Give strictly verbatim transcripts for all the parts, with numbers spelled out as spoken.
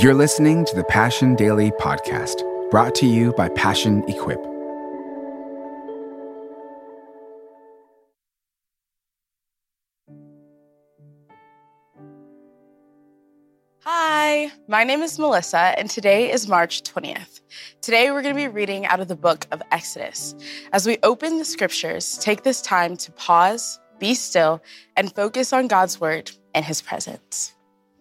You're listening to the Passion Daily Podcast, brought to you by Passion Equip. Hi, my name is Melissa, and today is March twentieth. Today, we're going to be reading out of the book of Exodus. As we open the scriptures, take this time to pause, be still, and focus on God's word and his presence.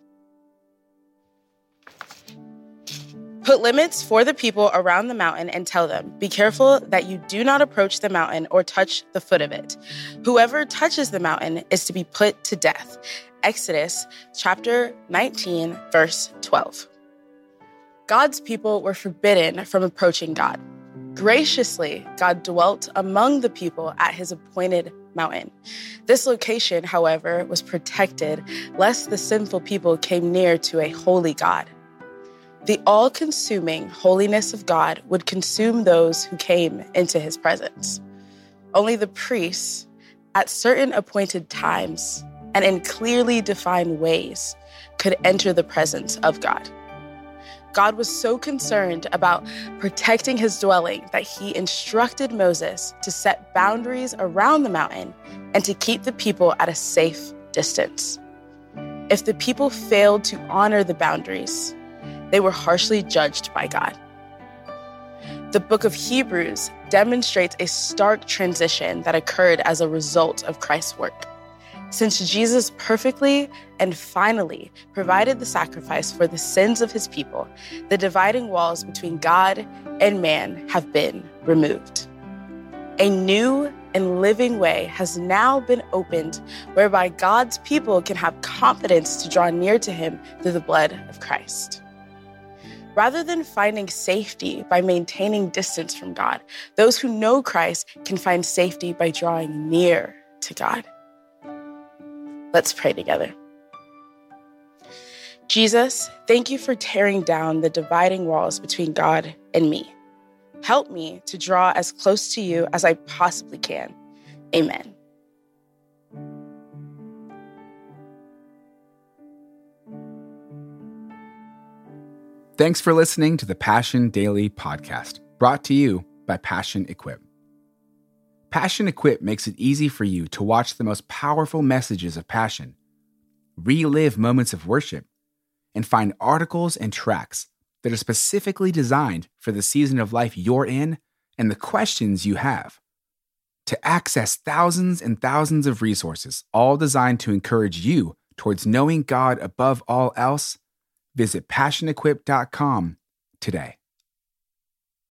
Put limits for the people around the mountain and tell them, be careful that you do not approach the mountain or touch the foot of it. Whoever touches the mountain is to be put to death. Exodus chapter nineteen, verse twelve. God's people were forbidden from approaching God. Graciously, God dwelt among the people at his appointed mountain. This location, however, was protected lest the sinful people came near to a holy God. The all-consuming holiness of God would consume those who came into his presence. Only the priests, at certain appointed times and in clearly defined ways, could enter the presence of God. God was so concerned about protecting his dwelling that he instructed Moses to set boundaries around the mountain and to keep the people at a safe distance. If the people failed to honor the boundaries, they were harshly judged by God. The book of Hebrews demonstrates a stark transition that occurred as a result of Christ's work. Since Jesus perfectly and finally provided the sacrifice for the sins of his people, the dividing walls between God and man have been removed. A new and living way has now been opened whereby God's people can have confidence to draw near to him through the blood of Christ. Rather than finding safety by maintaining distance from God, those who know Christ can find safety by drawing near to God. Let's pray together. Jesus, thank you for tearing down the dividing walls between God and me. Help me to draw as close to you as I possibly can. Amen. Thanks for listening to the Passion Daily Podcast, brought to you by Passion Equip. Passion Equip makes it easy for you to watch the most powerful messages of passion, relive moments of worship, and find articles and tracks that are specifically designed for the season of life you're in and the questions you have. To access thousands and thousands of resources, all designed to encourage you towards knowing God above all else, visit passion equip dot com today.